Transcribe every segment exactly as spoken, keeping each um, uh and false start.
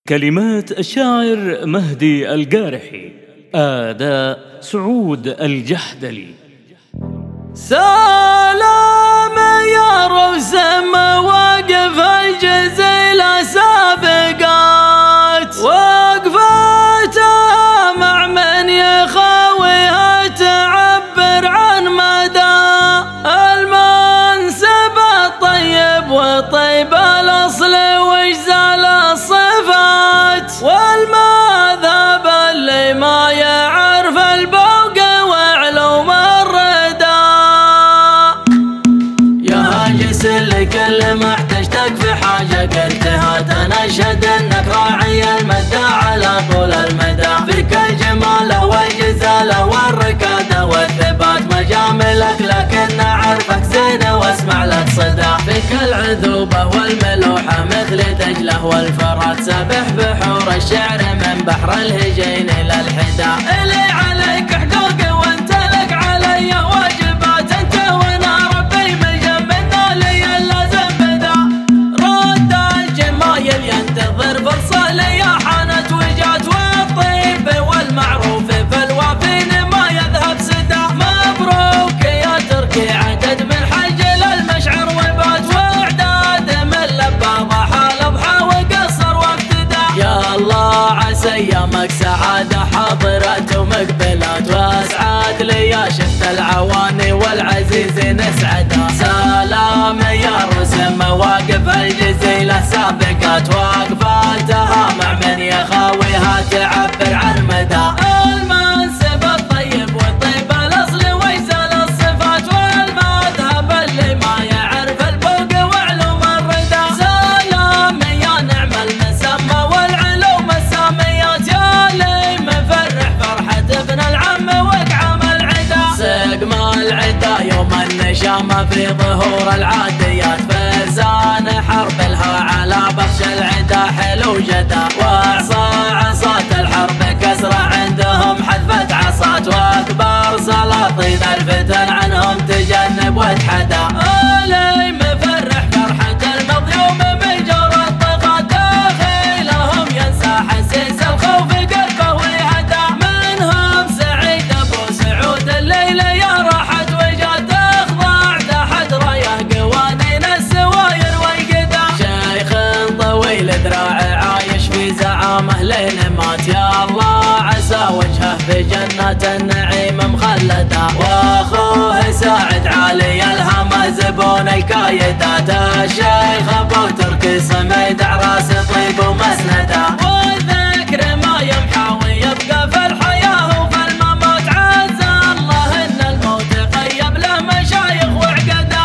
كلمات الشاعر مهدي القارحي، أداء سعود الجحدلي. سلام يا رسم واقف الجزيلة سابقات، وقفاتها مع من يخاويها تعبر عن مدى المنسب الطيب وطيب الأصل واجزال الصفات، والمذهب اللي ما يعرف البوق وعلوم الردى. يا هاجس لكل ما احتجتك في حاجة قلتها، تنشهد انك راعي المدى على طول المدى، فيك الجمال والجزالة والركادة والثبات مجاملك، لكن اعرفك زين واسمع لك صدى. فيك العذوبة والملوحة مثل دجلة والفرات، سابح بحور الشعر من بحر الهجين الى الحدا. الي عليك حقوقي وانت لك علي واجبات، انت وانا ربي ملجا منا لي اللازم بدا. رد الجمايل ينتظر فرصة لي حانت وجات، والطيب والمعروف في الوافين ما يذهب سدا. مبروك يا تركي عدد من حج للمشعر وبات، واعداد من لبى ضحى لضحى وقصر وافتدا. يا الله عسى ايامك سعادة حاضرات ومقبلات، واسعاد لي يا شفت العواني والعزيز نسعدا. سلام يا رسم مواقف الجزيلة سابقات، وقفاتها مع من يخاويها تعبر عن مدى المنسب الطيب والطيب الاصل واجزال الصفات، والمذهب اللي ما يعرف البوق وعلوم الردى. سلام يا نعم المسمى والعلوم الساميات، يا لي مفرح فرحة ابن العم وقعم العدا. سقم العدا يوم النشامة في ظهور العاديات، فرسان حرب لها على بخش العدا حلو جدا. وعصا عصات الحرب كسرة عندهم حذفت عصات، واكبر سلاطين الفتن عنهم تجنب واتحدى. الي مفرح فرحة المظلوم من جور الطغاة، داخلهم ينسى حسيس الخوف قلبه ويهدى. منهم سعيد ابو سعود الليلة يا راحت وجات، اخضع تحت رايه قوانين السواير والقدا. شيخ طويل ذراعه عايش في زعامه لين مات، يا الله عسى وجهه في جنات النعيم مخلدا. واخوه ساعد عالي الهمه زبون الكايدات، الشيخ ابو تركي صميد عراس طيب ومسنده. والذكر ما يمحى ويبقى في الحياه وفي الممات، عز الله ان الموت غيب له مشايخ وعقدا.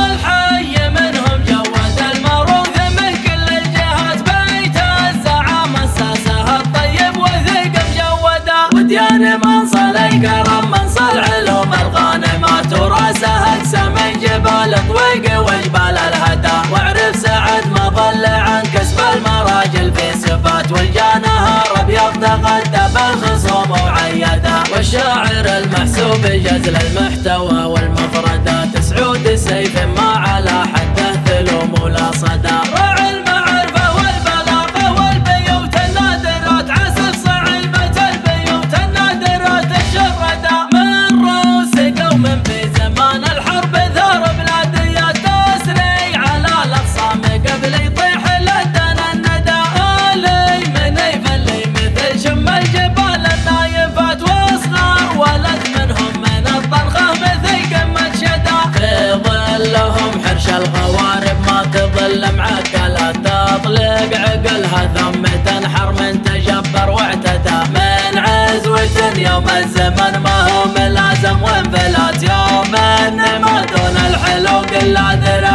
والحي منهم جود المروث من كل الجهات، بيت الزعامه اساسه الطيب وثيق مجودا. وديان منصل الكرم منصل علوم الغانمات، وراسه اقسم من جبال طويق وجبال الهدى. واعرف سعد مظل عن كسب المراجل في صفات، والجانها ابيض تغدى بالخصوم وعيدا. والشاعر المحسوب جزل المحتوى والمفردات، سعود سيف ما على حده ثلوم ولا صدى. راعي المعرفة والبلاغة والبيوت النادرات، عسف صعيبة البيوت النادرات الشردة. من روس قوم في زمان الحرب ثار بلاديات، تسري على الاخصام قبل يطيح لدنا الندى. الي من يفلي مثل شم الجبال النايفات، واصغر ولد منهم من الطنخه مثل قمة شدا. في ظلهم حرش الغوارب ما تظل معقلات، تطلق عقلها ثم تنحر من تجبر واعتدى. من عزوة يوم الزمن ما هو ملازم وانفلات، يوم ما دون الحلوق الا ذرا